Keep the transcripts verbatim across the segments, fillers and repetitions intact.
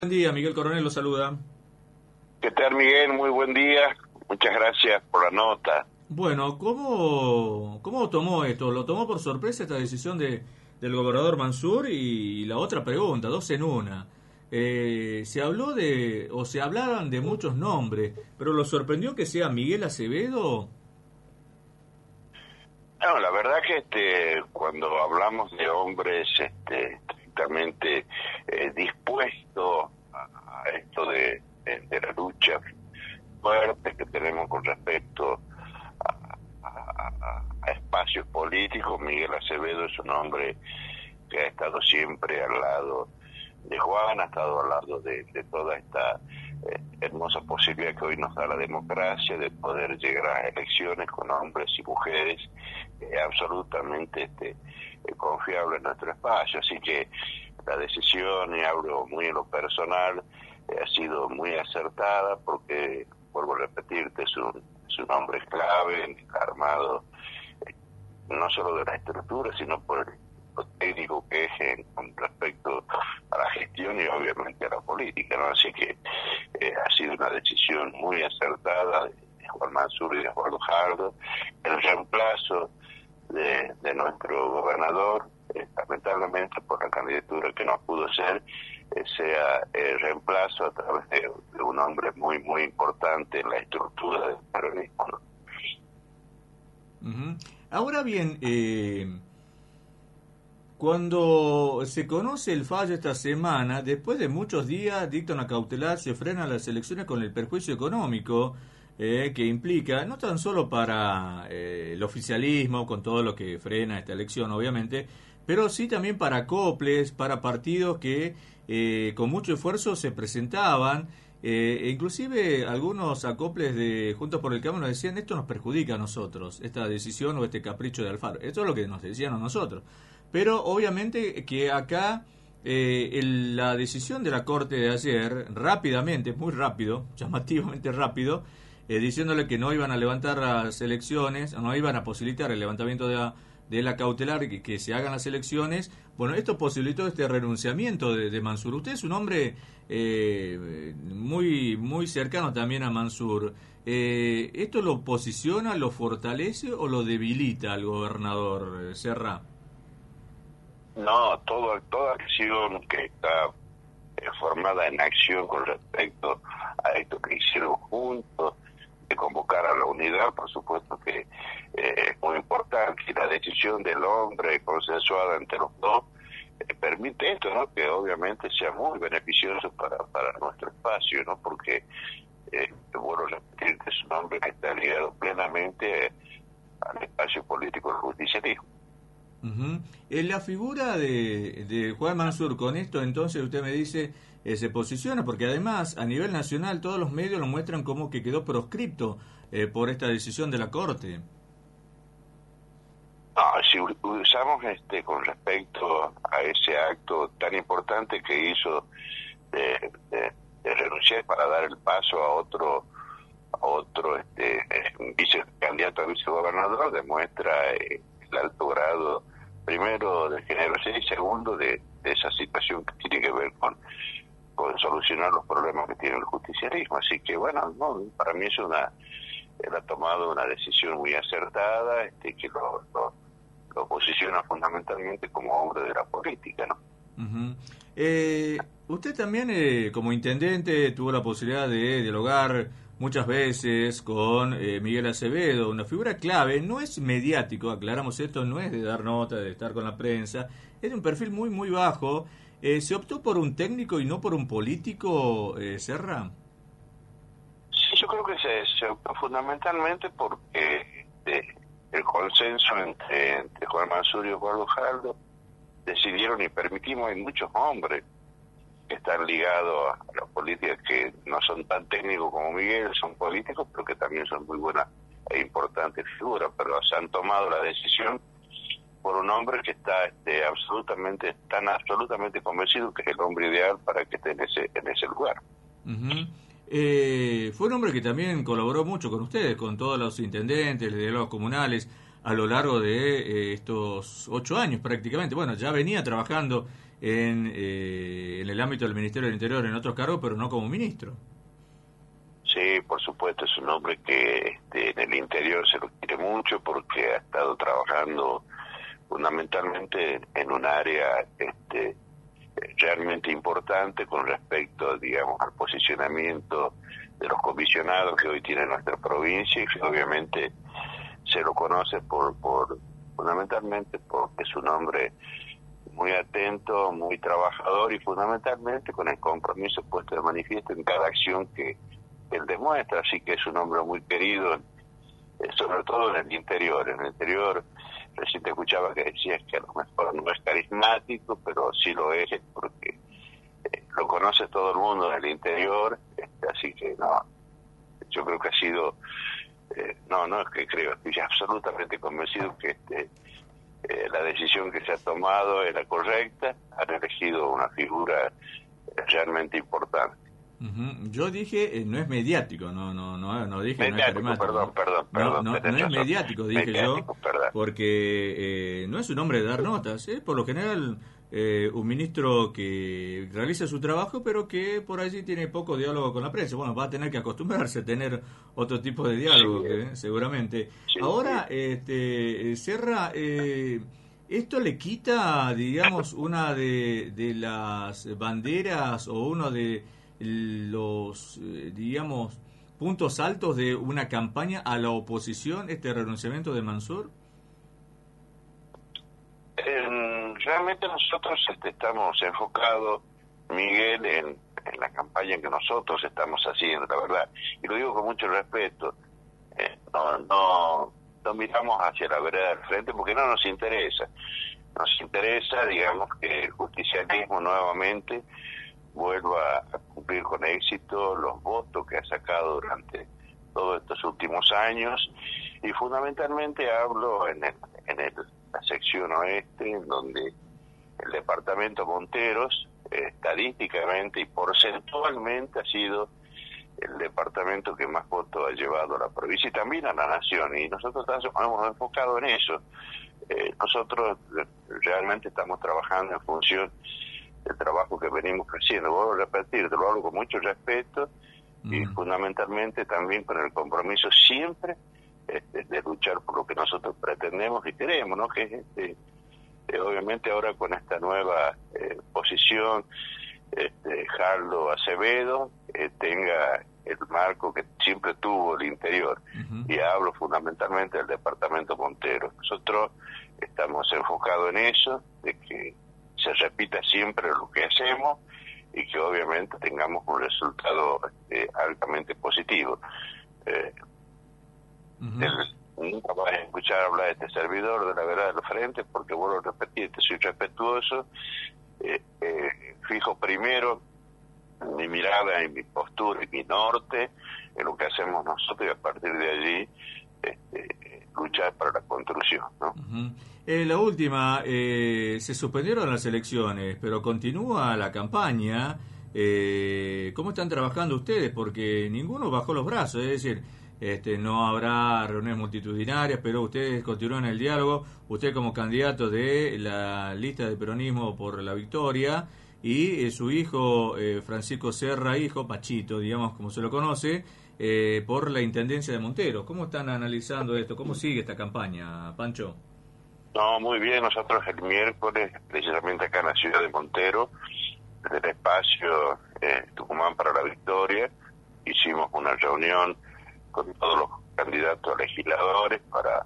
Buen día, Miguel Coronel lo saluda. ¿Qué tal, Miguel? Muy buen día. Muchas gracias por la nota. Bueno, ¿cómo, cómo tomó esto? ¿Lo tomó por sorpresa esta decisión de, del gobernador Mansur? Y la otra pregunta, dos en una. Eh, se habló de, o se hablaban de muchos nombres, pero ¿lo sorprendió que sea Miguel Acevedo? No, la verdad que este, cuando hablamos de hombres este, estrictamente eh, dispuestos a, a esto de, de, de la lucha fuerte que tenemos con respecto a, a, a espacios políticos, Miguel Acevedo es un hombre que ha estado siempre al lado de Juan, ha estado al lado de, de toda esta eh, hermosa posibilidad que hoy nos da la democracia de poder llegar a elecciones con hombres y mujeres eh, absolutamente este, eh, confiables en nuestro espacio. Así que la decisión, y hablo muy en lo personal, eh, ha sido muy acertada porque, vuelvo a repetirte, es un, es un hombre clave, armado eh, no solo de la estructura, sino por el lo técnico que es en, con respecto a la gestión y obviamente a la política, ¿no? Así que eh, ha sido una decisión muy acertada de, de Juan Mansur y de Juan Lujardo. El reemplazo de, de nuestro gobernador, eh, lamentablemente por la candidatura que no pudo ser, eh, sea el reemplazo a través de, de un hombre muy, muy importante en la estructura del peronismo, ¿no? Uh-huh. Ahora bien, eh... cuando se conoce el fallo esta semana, después de muchos días dicta una cautelar, se frenan las elecciones con el perjuicio económico eh, que implica, no tan solo para eh, el oficialismo, con todo lo que frena esta elección obviamente, pero sí también para acoples, para partidos que eh, con mucho esfuerzo se presentaban, eh, e inclusive algunos acoples de Juntos por el Cambio nos decían, esto nos perjudica a nosotros, esta decisión o este capricho de Alfaro. Esto es lo que nos decían a nosotros. Pero obviamente que acá eh, el, la decisión de la Corte de ayer, rápidamente, muy rápido, llamativamente rápido, eh, diciéndole que no iban a levantar las elecciones, no iban a posibilitar el levantamiento de la, de la cautelar, que, que se hagan las elecciones. Bueno, esto posibilitó este renunciamiento de, de Mansur. Usted es un hombre eh, muy, muy cercano también a Mansur. Eh, ¿Esto lo posiciona, lo fortalece o lo debilita al gobernador Serra? No, todo, toda acción que está eh, formada en acción con respecto a esto que hicieron juntos, de convocar a la unidad, por supuesto que eh, es muy importante, y la decisión del hombre consensuada entre los dos eh, permite esto, ¿no? Que obviamente sea muy beneficioso para, para nuestro espacio, ¿no? Porque, eh, bueno, repetir que es un hombre que está ligado plenamente al espacio político del justicialismo. Uh-huh. En la figura de, de Juan Mansur, con esto entonces usted me dice, eh, se posiciona, porque además a nivel nacional todos los medios lo muestran como que quedó proscripto eh, por esta decisión de la Corte. No, si usamos este con respecto a ese acto tan importante que hizo de, de, de renunciar para dar el paso a otro a otro este vice candidato a vicegobernador, demuestra eh, el alto grado, primero, de generosidad y segundo, de, de esa situación que tiene que ver con, con solucionar los problemas que tiene el justicialismo. Así que, bueno, no, para mí es una, él ha tomado una decisión muy acertada, este, que lo, lo, lo posiciona fundamentalmente como hombre de la política, ¿no? Uh-huh. Eh, usted también, eh, como intendente, tuvo la posibilidad de dialogar muchas veces con eh, Miguel Acevedo, una figura clave. No es mediático, aclaramos esto, no es de dar nota, de estar con la prensa, es de un perfil muy, muy bajo. Eh, ¿Se optó por un técnico y no por un político, eh, Serra? Sí, yo creo que se, se optó fundamentalmente porque eh, el consenso entre, entre Juan Mansur y Juan Lujardo decidieron y permitimos, hay muchos hombres que están ligados a la política, que no son tan técnicos como Miguel, son políticos, pero que también son muy buenas e importantes figuras, pero se han tomado la decisión por un hombre que está este, absolutamente, tan absolutamente convencido que es el hombre ideal para que esté en ese, en ese lugar. Uh-huh. Eh, fue un hombre que también colaboró mucho con ustedes, con todos los intendentes, de los comunales, a lo largo de eh, estos ocho años prácticamente. Bueno, ya venía trabajando en, eh, en el ámbito del Ministerio del Interior, en otros cargos, pero no como ministro. Sí, por supuesto, es un hombre que este, en el interior se lo quiere mucho porque ha estado trabajando fundamentalmente en un área este, realmente importante con respecto, digamos, al posicionamiento de los comisionados que hoy tiene nuestra provincia, y que obviamente se lo conoce por, por fundamentalmente porque es un hombre muy atento, muy trabajador y fundamentalmente con el compromiso puesto de manifiesto en cada acción que él demuestra, así que es un hombre muy querido, eh, sobre todo en el interior. En el interior, recién te escuchaba que decías que a lo mejor no es carismático, pero sí lo es porque eh, lo conoce todo el mundo en el interior, este, así que no, yo creo que ha sido, eh, no, no es que creo, estoy absolutamente convencido que este, eh, la decisión que se ha tomado es la correcta, han elegido una figura realmente importante. Uh-huh. Yo dije, eh, no es mediático, no no no no dije mediático, no es perdón, perdón, no, perdón, no, no es mediático, dije mediático, yo, perdón. porque eh, no es un hombre de dar notas, ¿eh? Por lo general eh, un ministro que realiza su trabajo, pero que por allí tiene poco diálogo con la prensa. Bueno, va a tener que acostumbrarse a tener otro tipo de diálogo, Sí, que, seguramente. Sí, Ahora, sí. este Serra, eh, ¿esto le quita, digamos, una de, de las banderas o uno de los, eh, digamos, puntos altos de una campaña a la oposición, este renunciamiento de Mansour? Eh, realmente nosotros este, estamos enfocados, Miguel, en, en la campaña que nosotros estamos haciendo, la verdad, y lo digo con mucho respeto. Eh, no, no, no miramos hacia la vereda del frente porque no nos interesa. Nos interesa, digamos, que el justicialismo nuevamente vuelva a cumplir con éxito los votos que ha sacado durante todos estos últimos años, y fundamentalmente hablo en, el, en el, la sección oeste, en donde el departamento Monteros eh, estadísticamente y porcentualmente ha sido el departamento que más votos ha llevado a la provincia y también a la nación, y nosotros hemos enfocado en eso. Eh, nosotros realmente estamos trabajando en función el trabajo que venimos haciendo. Vuelvo a repetir, te lo hablo con mucho respeto mm. y fundamentalmente también con el compromiso siempre este, de luchar por lo que nosotros pretendemos y queremos, ¿no? Que es este, eh, obviamente ahora con esta nueva eh, posición, este, Jaldo Acevedo eh, tenga el marco que siempre tuvo el interior. Uh-huh. Y hablo fundamentalmente del departamento Montero. Nosotros estamos enfocados en eso, de que se repita siempre lo que hacemos y que obviamente tengamos un resultado eh, altamente positivo. Eh, uh-huh. el, nunca vas a escuchar hablar de este servidor de la verdad del frente, porque vuelvo a repetir, soy respetuoso, eh, eh, fijo primero mi mirada y mi postura y mi norte en lo que hacemos nosotros, y a partir de allí este, luchar para la construcción, ¿no? Uh-huh. Eh, la última, eh, se suspendieron las elecciones, pero continúa la campaña. Eh, ¿Cómo están trabajando ustedes? Porque ninguno bajó los brazos, es decir, este, no habrá reuniones multitudinarias, pero ustedes continúan el diálogo. Usted como candidato de la lista de peronismo por la victoria, y eh, su hijo, eh, Francisco Serra, hijo, Pachito, digamos como se lo conoce, eh, por la Intendencia de Monteros. ¿Cómo están analizando esto? ¿Cómo sigue esta campaña, Pancho? No, muy bien. Nosotros el miércoles, precisamente acá en la ciudad de Montero, desde el espacio eh, Tucumán para la Victoria, hicimos una reunión con todos los candidatos a legisladores para,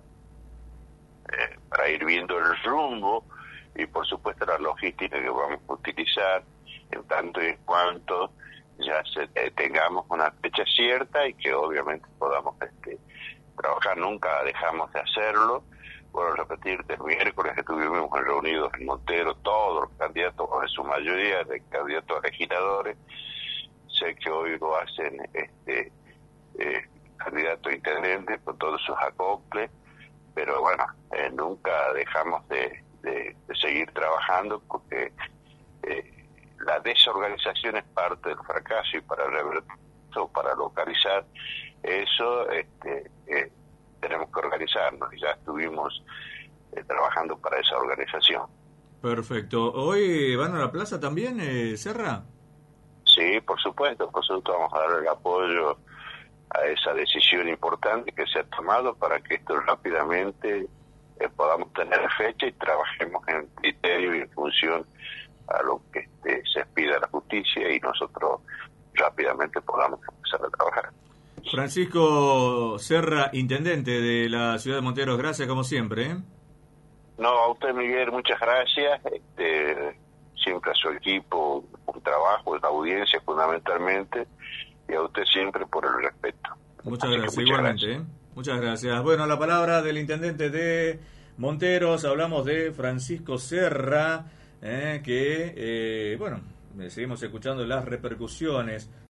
eh, para ir viendo el rumbo y por supuesto la logística que vamos a utilizar en tanto y en cuanto ya se, eh, tengamos una fecha cierta y que obviamente podamos este, trabajar. Nunca dejamos de hacerlo. Bueno, repetirte, el miércoles que estuvimos reunidos en Montero, todos los candidatos, o en su mayoría de candidatos a legisladores, sé que hoy lo hacen este eh, candidatos a intendentes con todos sus acoples, pero bueno, eh, nunca dejamos de De, de seguir trabajando, porque eh, la desorganización es parte del fracaso, y para revertir, para localizar eso este, eh, tenemos que organizarnos, y ya estuvimos eh, trabajando para esa organización. Perfecto. ¿Hoy van a la plaza también, eh, Serra? Sí, por supuesto, por supuesto vamos a dar el apoyo a esa decisión importante que se ha tomado para que esto rápidamente eh, podamos tener fecha y trabajemos en criterio y en función a lo que este, se pida la justicia y nosotros rápidamente podamos empezar a trabajar. Francisco Serra, intendente de la ciudad de Monteros, gracias como siempre. ¿eh? No, a usted, Miguel, muchas gracias. Este, siempre a su equipo, por trabajo, la audiencia fundamentalmente, y a usted siempre por el respeto. Muchas Así gracias, muchas igualmente. gracias. ¿eh? Muchas gracias. Bueno, la palabra del intendente de Monteros, hablamos de Francisco Serra, eh, que, eh, bueno, seguimos escuchando las repercusiones